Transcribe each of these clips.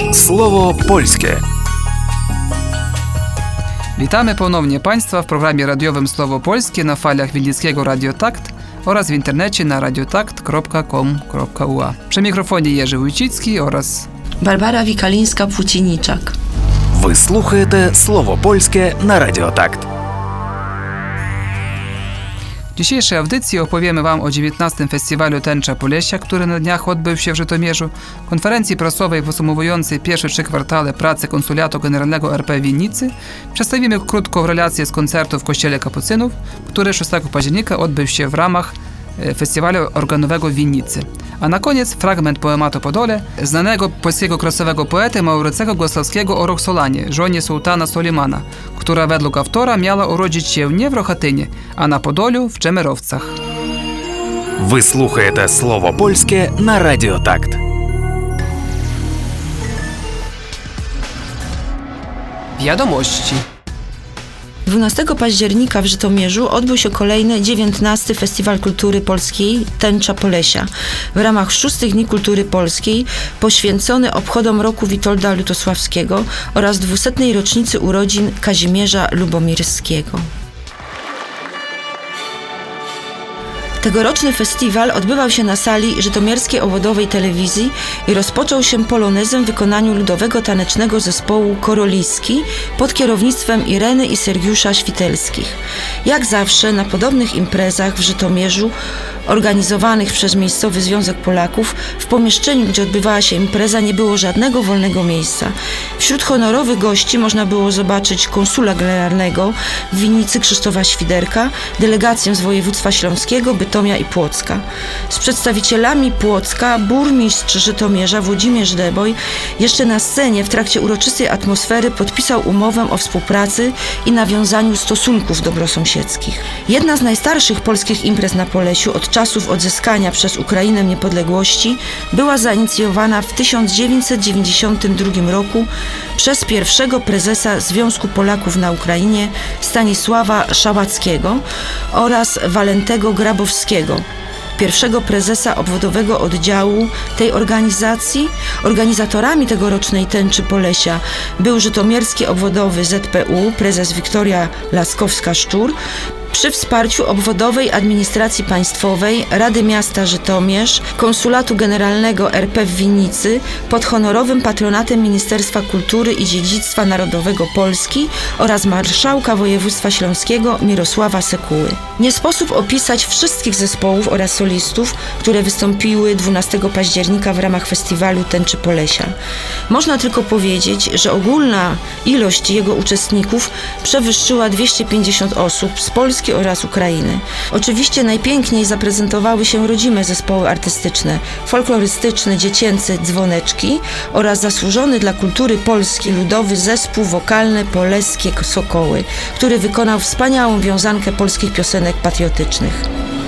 Słowo polskie. Witamy ponownie Państwa w programie radiowym Słowo Polskie na falach Winnickiego Radio Takt oraz w internecie na radiotakt.com.ua. Przy mikrofonie Jerzy Wójcicki oraz Barbara Wikalińska-Płócieniczak. Ви слухаєте Слово Польське на Радіо Такт. W dzisiejszej audycji opowiemy Wam o 19. Festiwalu Tęcza Polesia, który na dniach odbył się w Żytomierzu, konferencji prasowej podsumowującej pierwsze 3 kwartały pracy Konsuliatu Generalnego RP w Winnicy. Przedstawimy krótką relację z koncertu w Kościele Kapucynów, który 6 października odbył się w ramach festiwalu organowego w Winnicy. A na koniec fragment poematu Podole, znanego polskiego krasowego poety Maurycego Głosowskiego o Roxolanie, żonie sułtana Solimana, która według autora miała urodzić się nie w Rochatynie, a na Podoliu w Czemerowcach. Ви слухаєте Слово Польське на Радіо Такт. Wiadomości. 12 października w Żytomierzu odbył się kolejny 19. Festiwal Kultury Polskiej Tęcza Polesia w ramach 6 Dni Kultury Polskiej poświęcony obchodom roku Witolda Lutosławskiego oraz 200. rocznicy urodzin Kazimierza Lubomirskiego. Tegoroczny festiwal odbywał się na sali Żytomierskiej Obwodowej Telewizji i rozpoczął się polonezem w wykonaniu ludowego tanecznego zespołu Koroliski pod kierownictwem Ireny i Sergiusza Świtelskich. Jak zawsze na podobnych imprezach w Żytomierzu organizowanych przez miejscowy Związek Polaków w pomieszczeniu, gdzie odbywała się impreza, nie było żadnego wolnego miejsca. Wśród honorowych gości można było zobaczyć konsula generalnego w Winnicy Krzysztofa Świderka, delegację z województwa śląskiego, Bytomia i Płocka. Z przedstawicielami Płocka burmistrz Żytomierza Włodzimierz Deboj jeszcze na scenie w trakcie uroczystej atmosfery podpisał umowę o współpracy i nawiązaniu stosunków dobrosąsiedzkich. Jedna z najstarszych polskich imprez na Polesiu od czasów odzyskania przez Ukrainę niepodległości była zainicjowana w 1992 roku przez pierwszego prezesa Związku Polaków na Ukrainie Stanisława Szałackiego oraz Walentego Grabowskiego, pierwszego prezesa obwodowego oddziału tej organizacji. Organizatorami tegorocznej Tęczy Polesia był żytomierski obwodowy ZPU, prezes Wiktoria Laskowska-Szczur, przy wsparciu Obwodowej Administracji Państwowej, Rady Miasta Żytomierz, Konsulatu Generalnego RP w Winnicy pod honorowym patronatem Ministerstwa Kultury i Dziedzictwa Narodowego Polski oraz marszałka województwa śląskiego Mirosława Sekuły. Nie sposób opisać wszystkich zespołów oraz solistów, które wystąpiły 12 października w ramach festiwalu Tęczy Polesia. Można tylko powiedzieć, że ogólna ilość jego uczestników przewyższyła 250 osób z Polski oraz Ukrainy. Oczywiście najpiękniej zaprezentowały się rodzime zespoły artystyczne, folklorystyczny, dziecięcy Dzwoneczki oraz zasłużony dla kultury polskiej ludowy zespół wokalny Poleskie Sokoły, który wykonał wspaniałą wiązankę polskich piosenek patriotycznych.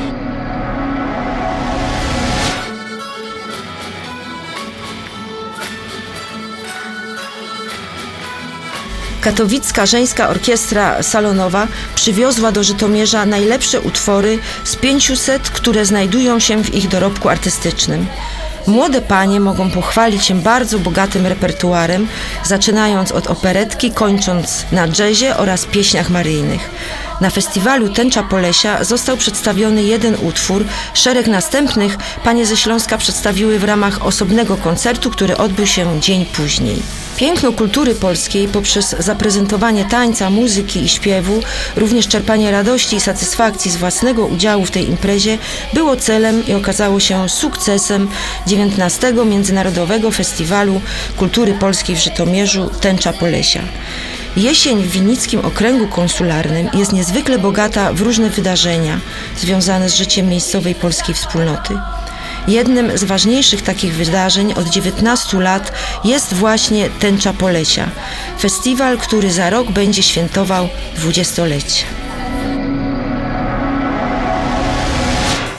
Katowicka Żeńska Orkiestra Salonowa przywiozła do Żytomierza najlepsze utwory z 500, które znajdują się w ich dorobku artystycznym. Młode panie mogą pochwalić się bardzo bogatym repertuarem, zaczynając od operetki, kończąc na jazzie oraz pieśniach maryjnych. Na festiwalu Tęcza Polesia został przedstawiony jeden utwór, szereg następnych panie ze Śląska przedstawiły w ramach osobnego koncertu, który odbył się dzień później. Piękno kultury polskiej poprzez zaprezentowanie tańca, muzyki i śpiewu, również czerpanie radości i satysfakcji z własnego udziału w tej imprezie było celem i okazało się sukcesem 19. Międzynarodowego Festiwalu Kultury Polskiej w Żytomierzu Tęcza Polesia. Jesień w Winnickim Okręgu Konsularnym jest niezwykle bogata w różne wydarzenia związane z życiem miejscowej polskiej wspólnoty. Jednym z ważniejszych takich wydarzeń od 19 lat jest właśnie Tęcza Polesia, festiwal, który za rok będzie świętował 20-lecie.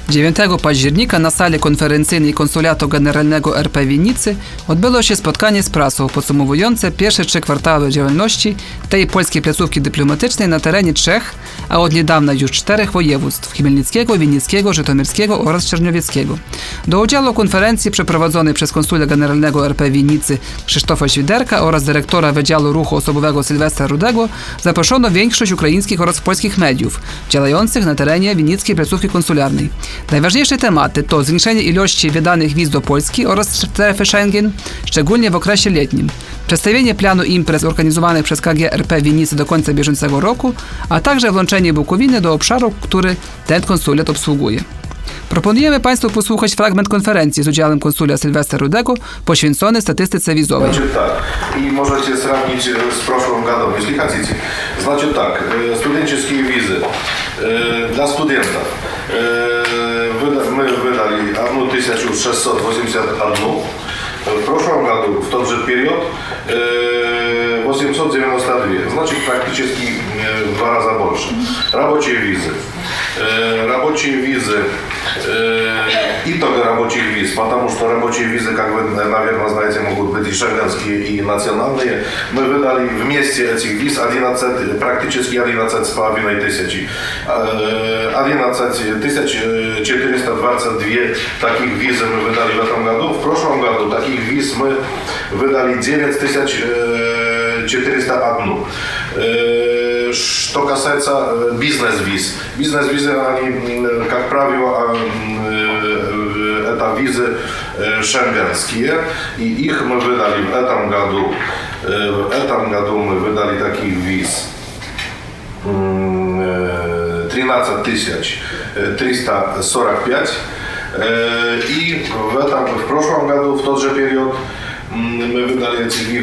9 października na sali konferencyjnej Konsulatu Generalnego RP w Winnicy odbyło się spotkanie z prasą podsumowujące pierwsze 3 kwartały działalności tej polskiej placówki dyplomatycznej na terenie 3, a od niedawna już 4 województw: Chmielnickiego, Winnickiego, Żytomierskiego oraz Czernowieckiego. Do udziału w konferencji przeprowadzonej przez konsula generalnego RP w Winnicy Krzysztofa Świderka oraz dyrektora Wydziału Ruchu Osobowego Sylwestra Rudego zaproszono większość ukraińskich oraz polskich mediów działających na terenie winnickiej placówki konsularnej. Najważniejsze tematy to zwiększenie ilości wydanych wiz do Polski oraz strefy Schengen, szczególnie w okresie letnim, przedstawienie planu imprez organizowanych przez KGRP w Winnicy do końca bieżącego roku, a także włączenie Bukowiny do obszaru, który ten konsulat obsługuje. Proponujemy Państwu posłuchać fragment konferencji z udziałem konsula Sylwestra Rudego poświęcony statystyce wizowej. Значит так, и можете сравнить с прошлым годом, если хотите. Значит так, студенческие визы для студентов. Мы выдали 1681. В прошлом году, в тот же период, 892. Значит, практически в 2 раза больше. Рабочие визы. Итог рабочих виз, потому что рабочие визы, как вы, наверное, знаете, могут быть и шенгенские, и национальные. Мы выдали вместе этих виз практически 11,5 тысячи. 11 422 таких визы мы выдали в этом году. В прошлом году таких виз мы выдали 9401. Что касается бизнес-виз. Бизнес-визы, они, как правило, это визы шенгенские, и их мы выдали в этом году. В этом году мы выдали таких виз 13 345. И в прошлом году, в тот же период, мы выдали этих виз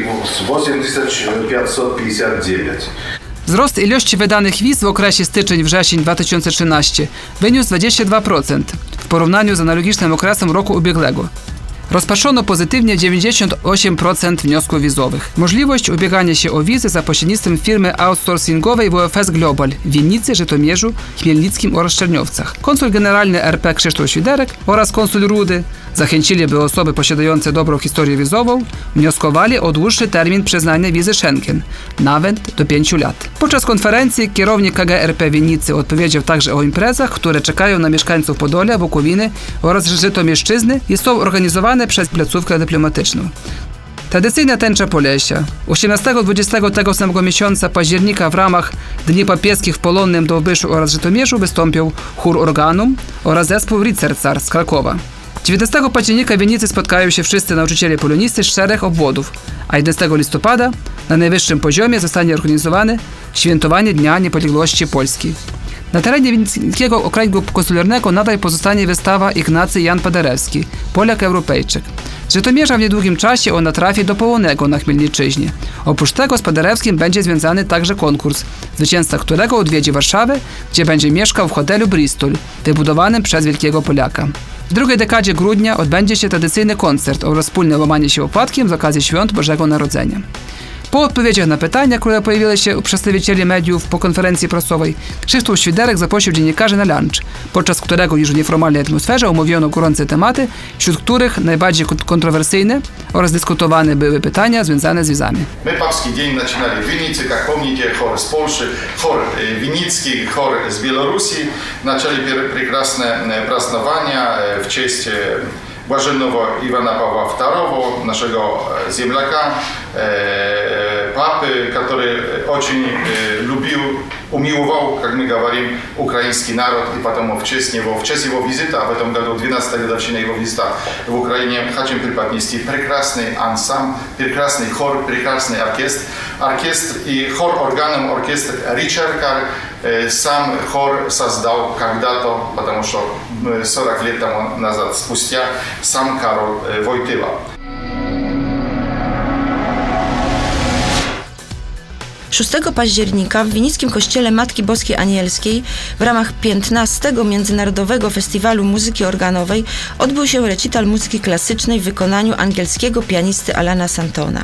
8559. Wzrost ilości wydanych wiz w okresie styczeń-wrzesień 2013 wyniósł 22% w porównaniu z analogicznym okresem roku ubiegłego. Rozpatrzono pozytywnie 98% wniosków wizowych. Możliwość ubiegania się o wizy za pośrednictwem firmy outsourcingowej WFS Global w Winnicy, Żytomierzu, Chmielnickim oraz Czerniowcach. Konsul generalny RP Krzysztof Świderek oraz konsul Rudy zachęcili, by osoby posiadające dobrą historię wizową wnioskowali o dłuższy termin przyznania wizy Schengen, nawet do 5 lat. Podczas konferencji kierownik KGRP Winnicy odpowiedział także o imprezach, które czekają na mieszkańców Podolia, Bukowiny oraz Żytomierszczyzny i są organizowane przez placówkę dyplomatyczną. Tradycyjna tęcza Polesia. 18-20 tego samego miesiąca października w ramach Dni Papieskich w Polonnym, Dołbyszu oraz Żytomierzu wystąpił chór Organum oraz zespół Rycercar z Krakowa. 19 października w Winnicy spotkają się wszyscy nauczyciele polonisty z 4 obwodów, a 11 listopada na najwyższym poziomie zostanie organizowane świętowanie Dnia Niepodległości Polski. Na terenie Winnickiego Okręgu Konsularnego nadal pozostanie wystawa Ignacy Jan Paderewski, Polak Europejczyk. Z Żytomierza w niedługim czasie ona trafi do Połonego na Chmielniczyźnie. Oprócz tego z Paderewskim będzie związany także konkurs, zwycięzca którego odwiedzi Warszawę, gdzie będzie mieszkał w hotelu Bristol, wybudowanym przez wielkiego Polaka. W drugiej dekadzie grudnia odbędzie się tradycyjny koncert oraz wspólne łamanie się opłatkiem z okazji Świąt Bożego Narodzenia. Po odpowiedziach na pytania, które pojawiły się u przedstawicieli mediów po konferencji prasowej, Krzysztof Świderek zaprosił dziennikarzy na lunch, podczas którego już w nieformalnej atmosferze omówiono gorące tematy, wśród których najbardziej kontrowersyjne oraz dyskutowane były pytania związane z wizami. My Papski Dzień zaczynali w Winnicy, jak pomnicie, chór z Polski, chór winnicki, chór z Białorusi. Zaczęli прекрасne празднования w cześć Блаженного Ивана Павла II, нашего земляка, папы, который очень любил, умиловал, как мы говорим, украинский народ, и потому в честь его визита, в этом году 12-я годовщина его визита в Украине, хотим преподнести прекрасный ансамбль, прекрасный хор, прекрасный оркестр и хор органом оркестр Ричаркар. Сам хор создал когда-то, потому что 40 лет тому назад, спустя, сам Karol Wojtyła. Szóstego października w Winnickim Kościele Matki Boskiej Anielskiej w ramach 15. Międzynarodowego Festiwalu Muzyki Organowej odbył się recital muzyki klasycznej w wykonaniu angielskiego pianisty Alana Santona.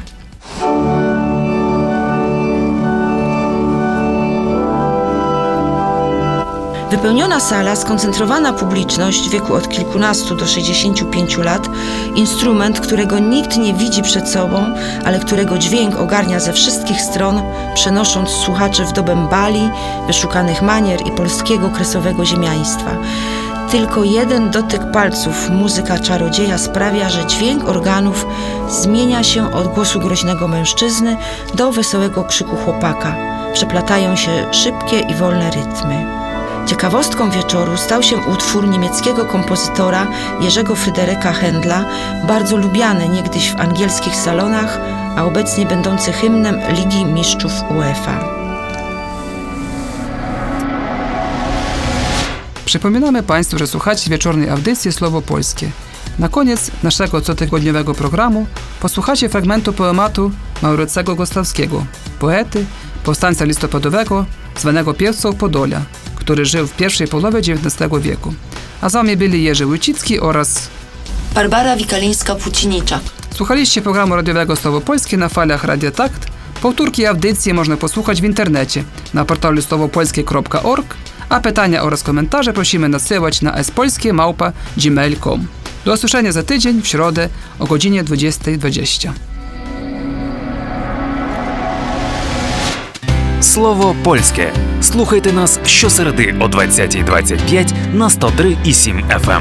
Przepełniona sala, skoncentrowana publiczność w wieku od kilkunastu do 65 lat, instrument, którego nikt nie widzi przed sobą, ale którego dźwięk ogarnia ze wszystkich stron, przenosząc słuchaczy w dobę bali, wyszukanych manier i polskiego kresowego ziemiaństwa. Tylko jeden dotyk palców muzyka czarodzieja sprawia, że dźwięk organów zmienia się od głosu groźnego mężczyzny do wesołego krzyku chłopaka. Przeplatają się szybkie i wolne rytmy. Ciekawostką wieczoru stał się utwór niemieckiego kompozytora Jerzego Fryderyka Händla, bardzo lubiany niegdyś w angielskich salonach, a obecnie będący hymnem Ligi Mistrzów UEFA. Przypominamy Państwu, że słuchacie wieczornej audycji Słowo Polskie. Na koniec naszego cotygodniowego programu posłuchacie fragmentu poematu Maurycego Gostowskiego, poety, powstańca listopadowego, zwanego piewcą Podolia, który żył w pierwszej połowie XIX wieku. A z wami byli Jerzy Łycicki oraz Barbara Wikalińska-Płócinicza. Słuchaliście programu radiowego Słowo Polskie na falach Radio Takt. Powtórki audycji można posłuchać w internecie na portalu słowopolskie.org, a pytania oraz komentarze prosimy nasyłać na spolskie@gmail.com. Do usłyszenia za tydzień w środę o godzinie 20:20. Слово польське. Слухайте нас щосереди о 20:25 на 103,7 FM.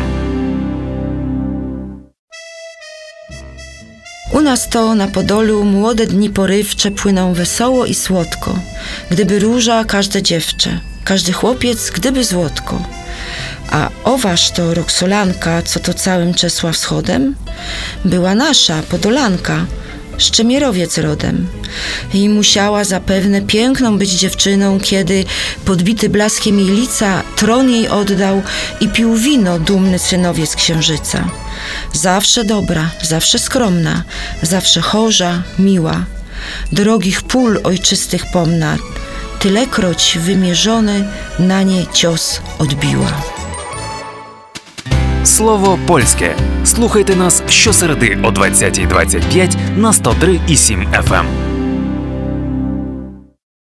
U nas to na Podolu młode dni porywcze płyną wesoło i słodko. Gdyby róża, każde dziewczę, każdy chłopiec, gdyby złotko. A oważ to Roksolanka, co to całym czesła wschodem? Była nasza, Podolanka, Szczemierowiec rodem. I musiała zapewne piękną być dziewczyną, kiedy podbity blaskiem jej lica tron jej oddał i pił wino dumny synowiec księżyca. Zawsze dobra, zawsze skromna, zawsze chorza, miła. Drogich pól ojczystych pomna, tylekroć wymierzony na nie cios odbiła. Слово польське. Слухайте нас щосереди о 20:25 на 103,7 FM.